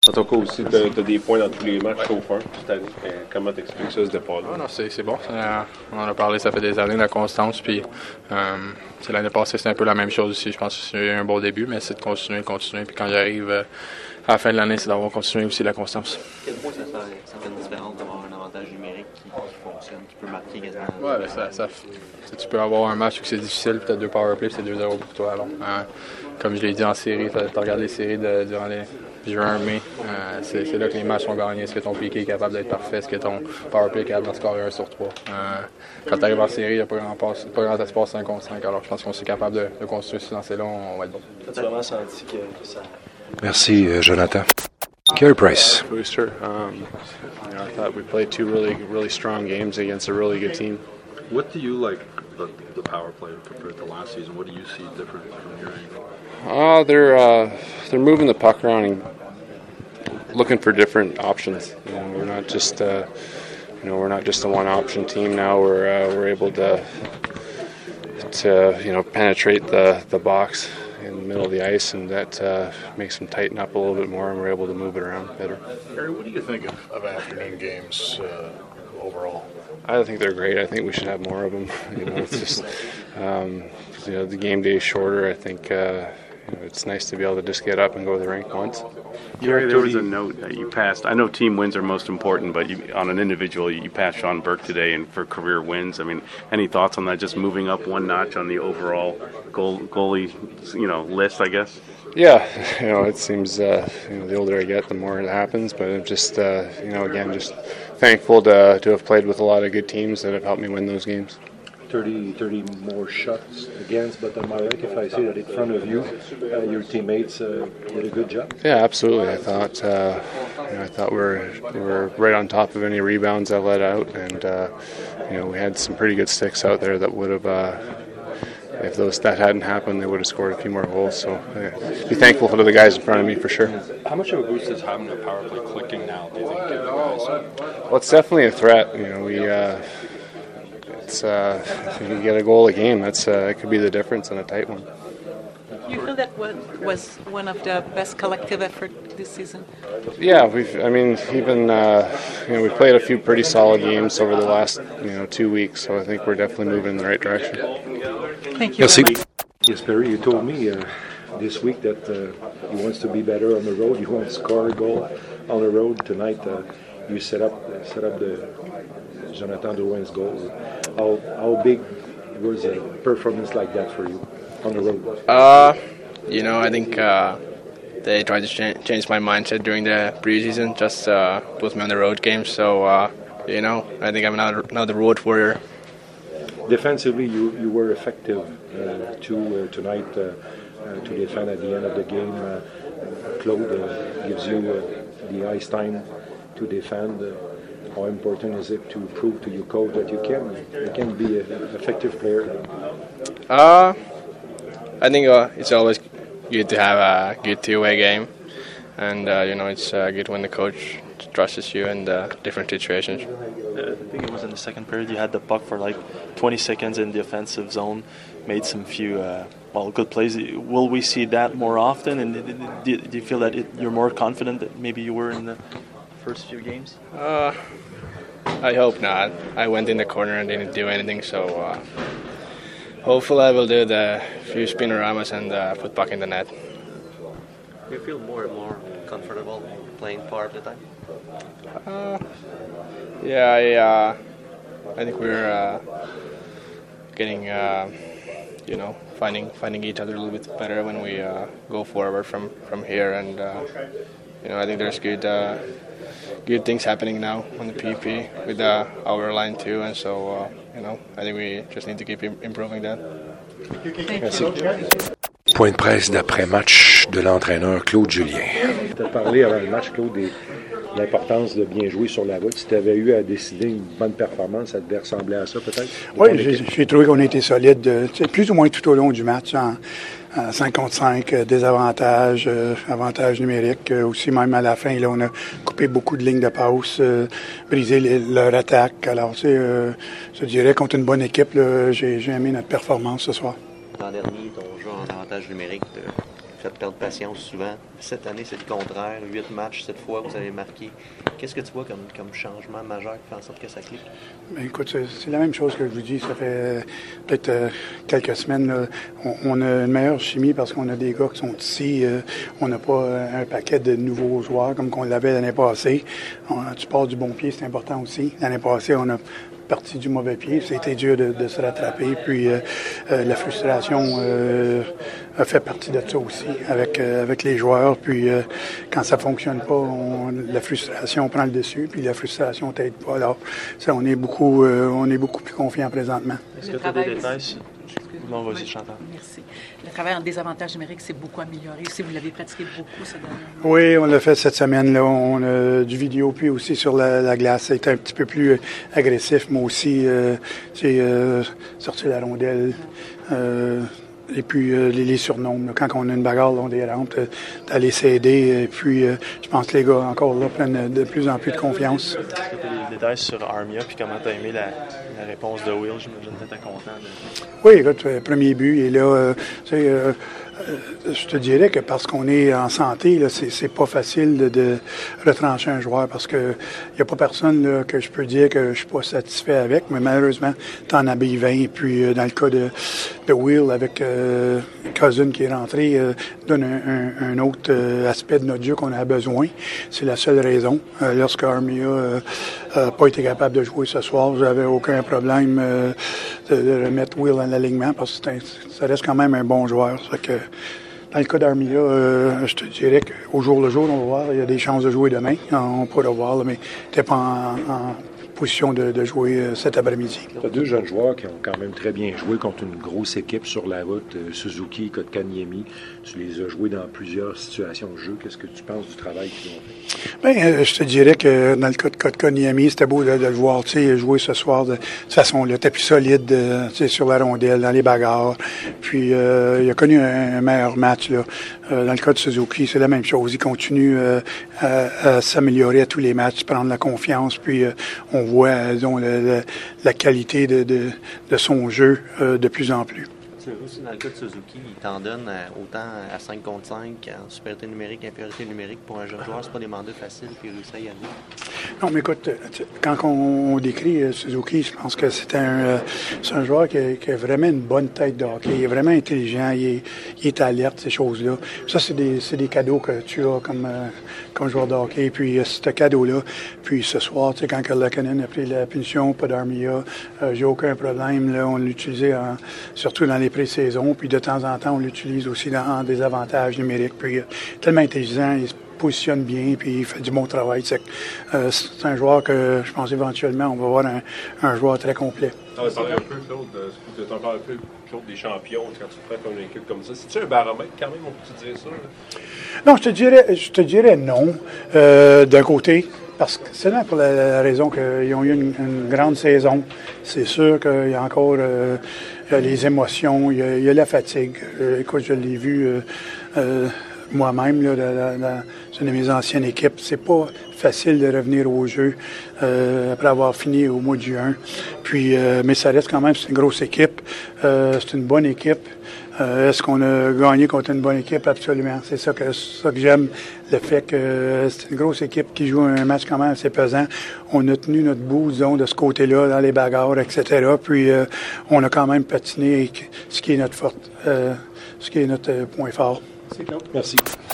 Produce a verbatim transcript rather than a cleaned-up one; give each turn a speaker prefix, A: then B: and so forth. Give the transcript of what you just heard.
A: Dans ton cas aussi, tu as des points dans tous les matchs sauf un cette année. Euh, comment t'expliques ça, ce départ-là?
B: Ah non, c'est, c'est bon. Euh, on en a parlé, ça fait des années, la constance. Puis euh, l'année passée, c'était un peu la même chose aussi. Je pense que c'est un bon début, mais c'est de continuer, continuer. Puis quand j'arrive euh, à la fin de l'année, c'est d'avoir continué aussi la constance.
C: Quel point ça fait, ça fait une différence d'avoir un avantage numérique qui, qui fonctionne, qui peut marquer quasiment?
B: Ouais, ben ça, ça, tu peux avoir un match où c'est difficile, puis tu as deux powerplays, puis c'est deux zéro pour toi. Alors, euh, comme je l'ai dit en série, tu regardes les séries de, durant les juin, mai, euh, c'est, c'est là que les matchs sont gagnés. Est-ce que ton piqué est capable d'être parfait? Est-ce que ton powerplay est capable d'en scorer un sur trois? Euh, quand tu arrives en série, il n'y a pas grand, passe, pas grand espace cinq contre cinq. Alors je pense qu'on est capable de, de construire ce lancer-là, on va être bon.
D: As-tu vraiment senti que ça...
E: Merci, euh, Jonathan. Carey Price.
F: Booster. Um, you know, I thought we played two really, really strong games against a really good team.
G: What do you like the, the power play compared to last season? What do you see different from your angle?
F: Uh, they're uh, they're moving the puck around and looking for different options. You know, we're not just uh, you know we're not just a one-option team now. We're uh, we're able to to you know penetrate the, the box in the middle of the ice, and that uh, makes them tighten up a little bit more, and we're able to move it around better.
H: Harry, what do you think of, of afternoon games uh, overall?
F: I think they're great. I think we should have more of them. You know, it's just um, you know the game day is shorter. I think uh, you know, it's nice to be able to just get up and go to the rink once.
I: Gary, there was a note that you passed. I know team wins are most important, but you, on an individual, you passed Sean Burke today, and for career wins. I mean, any thoughts on that? Just moving up one notch on the overall goal, goalie, you know, list, I guess.
F: Yeah, you know, it seems uh, you know the older I get, the more it happens. But I'm just uh, you know, again, just thankful to to have played with a lot of good teams that have helped me win those games.
D: thirty, thirty more shots against, but am I right if I say that in front of you, uh, your teammates uh, did a good job?
F: Yeah, absolutely. I thought uh, you know, I thought we were we were right on top of any rebounds I let out, and uh, you know we had some pretty good sticks out there that would have. Uh, If those that hadn't happened, they would have scored a few more goals. So, uh, be thankful for the guys in front of me for sure.
G: How much of a boost is having the power play clicking now? Do you think? Give the guys?
F: Well, it's definitely a threat. You know, we uh, it's uh, if you get a goal a game, that's uh, it could be the difference in a tight one.
J: You feel that was one of the best collective effort this season?
F: Yeah, we've. I mean, even uh, you know, we played a few pretty solid games over the last you know two weeks. So I think we're definitely moving in the right direction.
J: Thank you.
E: Merci.
D: Yes, Perry, you told me uh, this week that uh, he wants to be better on the road. He wants to score a goal on the road tonight. Uh, you set up set up the Jonathan Drouin's goal. How how big was a performance like that for you on the road?
B: Uh, you know, I think uh, they tried to ch- change my mindset during the preseason, just uh, put me on the road games. So, uh, you know, I think I'm another, another road warrior.
D: Defensively, you, you were effective uh, too uh, tonight uh, uh, to defend at the end of the game. Uh, Claude uh, gives you uh, the ice time to defend. Uh, how important is it to prove to your coach that you can you can be an effective player?
B: Uh, I think uh, it's always good to have a good two-way game, and uh, you know it's uh, good when the coach trusts you in the different situations.
C: Uh, I think it was in the second period. You had the puck for like twenty seconds in the offensive zone, made some few uh, well good plays. Will we see that more often? And do, do you feel that it, you're more confident that maybe you were in the first few games?
B: Uh, I hope not. I went in the corner and didn't do anything, so uh, hopefully I will do the few spinoramas and uh, put puck in the net.
C: Do you feel more and more comfortable playing part of the time?
B: Uh, yeah, I, uh, I think we're uh, getting, uh, you know, finding finding each other a little bit better when we uh, go forward from, from here, and uh, you know, I think there's good uh, good things happening now on the P P with uh, our line too, and so uh, you know, I think we just need to keep improving that.
D: Merci.
E: Point de presse d'après-match de l'entraîneur Claude Julien.
D: Tu as parlé avant le match, Claude, de l'importance de bien jouer sur la route. Si tu avais eu à décider une bonne performance, ça devait ressembler à ça peut-être?
K: Oui, j'ai, j'ai trouvé qu'on a été solide, euh, plus ou moins tout au long du match, en, en cinq contre cinq, euh, désavantages, euh, avantages numériques. Euh, aussi, même à la fin, là, on a coupé beaucoup de lignes de passe, euh, brisé les, leur attaque. Alors, tu sais, euh, je dirais contre une bonne équipe, là, j'ai, j'ai aimé notre performance ce soir.
C: L'an dernier, ton jeu en avantage numérique te
L: fait perdre patience souvent. Cette année, c'est le contraire. Huit matchs, cette fois, vous avez marqué. Qu'est-ce que tu vois comme, comme changement majeur qui fait en sorte que ça clique?
K: Bien, écoute, c'est, c'est la même chose que je vous dis. Ça fait peut-être euh, quelques semaines. Là, on, on a une meilleure chimie parce qu'on a des gars qui sont ici. Euh, on n'a pas euh, un paquet de nouveaux joueurs comme qu'on l'avait l'année passée. On, tu pars du bon pied, c'est important aussi. L'année passée, on a parti du mauvais pied. C'était dur de, de se rattraper. Puis euh, euh, la frustration euh, a fait partie de ça aussi avec, euh, avec les joueurs. Puis euh, quand ça fonctionne pas, on, la frustration prend le dessus. Puis la frustration t'aide pas. Alors, ça, on est beaucoup, euh, on est beaucoup plus confiants présentement.
C: Est-ce que tu as des détails? Non, vas-y, Chantal.
J: Merci. Le travail en désavantage numérique s'est beaucoup amélioré. Si vous l'avez pratiqué beaucoup cette dernière.
K: Oui, on l'a fait cette semaine-là. On a du vidéo, puis aussi sur la, la glace. Ça a été un petit peu plus agressif. Moi aussi, euh, j'ai euh, sorti la rondelle. Euh, et puis euh, les, les surnoms. Là, quand on a une bagarre, là, on dérampe, euh, d'aller s'aider. Et puis, euh, je pense que les gars, encore là, prennent de plus en plus de confiance.
C: Est-ce que tu as des détails sur Armia, puis comment tu as aimé la, la réponse de Will? J'imagine que tu étais content. De...
K: Oui, écoute, premier but, et là, euh, tu sais, euh, euh, je te dirais que parce qu'on est en santé, là, c'est, c'est pas facile de, de retrancher un joueur parce que y a pas personne là, que je peux dire que je suis pas satisfait avec, mais malheureusement, t'en habilles vingt. Puis euh, dans le cas de, de Will, avec euh, Cousin qui est rentré, euh, donne un, un, un autre euh, aspect de notre jeu qu'on a besoin. C'est la seule raison. Euh, lorsque Armia euh, n'a pas été capable de jouer ce soir, j'avais aucun problème euh, de, de remettre Will en alignement parce que ça reste quand même un bon joueur. Ça fait que, dans le cas d'Armia, euh, je te dirais qu'au jour le jour, on va voir, il y a des chances de jouer demain. On pourra voir, là, mais tu n'es pas en, en position de, de jouer euh, cet après-midi.
D: Tu as deux jeunes joueurs qui ont quand même très bien joué contre une grosse équipe sur la route, euh, Suzuki et Kotkaniemi. Tu les as joués dans plusieurs situations de jeu. Qu'est-ce que tu penses du travail qu'ils ont fait?
K: Bien, euh, je te dirais que dans le cas de Kotkaniemi, c'était beau de, de le voir jouer ce soir de, de façon là, tapis solide euh, sur la rondelle, dans les bagarres. Puis euh, il a connu un, un meilleur match. Là. Euh, dans le cas de Suzuki, c'est la même chose. Il continue euh, à, à s'améliorer à tous les matchs, prendre la confiance. Puis euh, on voit disons, la, la, la qualité de, de, de son jeu euh, de plus en plus.
L: Aussi, dans le cas de Suzuki, il t'en donne autant à cinq contre cinq, en supériorité numérique, infériorité numérique. Pour un jeune joueur, c'est pas des mandats faciles, puis il réussit à y aller.
K: Non, mais écoute, quand on décrit Suzuki, je pense que c'est un, c'est un joueur qui a, qui a vraiment une bonne tête de hockey. Il est vraiment intelligent, il est, il est alerte, ces choses-là. Ça, c'est des, c'est des cadeaux que tu as comme, comme joueur de hockey. Puis, ce cadeau-là, puis ce soir, tu sais, quand Lakanen a pris la punition, pas d'Armia, euh, j'ai aucun problème. Là, on l'utilisait en, surtout dans les pré-saisons, puis de temps en temps, on l'utilise aussi dans, en désavantage numérique. Puis, tellement intelligent, il se positionne bien, puis il fait du bon travail. C'est, euh, c'est un joueur que je pense éventuellement, on va avoir un, un joueur très complet.
A: Tu as parlé un peu, Claude, tu as parlé un peu, Claude, des champions, quand tu prends comme une équipe comme ça. C'est-tu un baromètre quand même, on peut-tu dire ça? Là?
K: Non, je te dirais, je te dirais non, euh, d'un côté. Parce que c'est là pour la, la raison qu'ils ont eu une, une grande saison. C'est sûr qu'il y a encore euh, les émotions, il y a, il y a la fatigue. Euh, écoute, je l'ai vu euh, euh, moi-même là, dans, dans une de mes anciennes équipes. C'est pas facile de revenir au jeu euh, après avoir fini au mois de juin. Puis, euh, mais ça reste quand même, c'est une grosse équipe. Euh, c'est une bonne équipe. Euh, est-ce qu'on a gagné contre une bonne équipe? Absolument. C'est ça que, ça que j'aime, le fait que c'est une grosse équipe qui joue un match quand même assez pesant. On a tenu notre bout, disons, de ce côté-là, dans les bagarres, et cetera. Puis, euh, on a quand même patiné ce qui est notre forte, euh, ce qui est notre point fort.
D: C'est Claude. Merci.